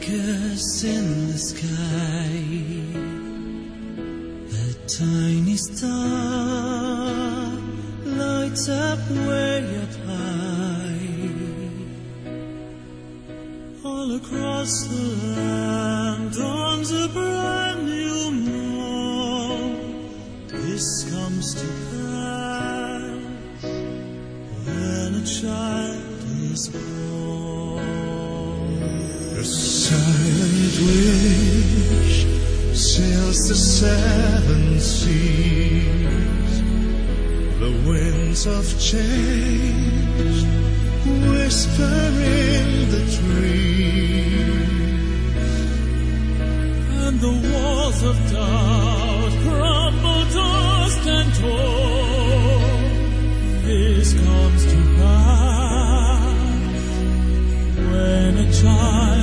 focus in the sky, a tiny star lights up way up high. All across the land dawns a brand new morn. This comes to pass when a child is born. A silent wish sails the seven seas. The winds of change whisper in the trees, and the walls of doubt crumble dust and torn. This comes to pass when a child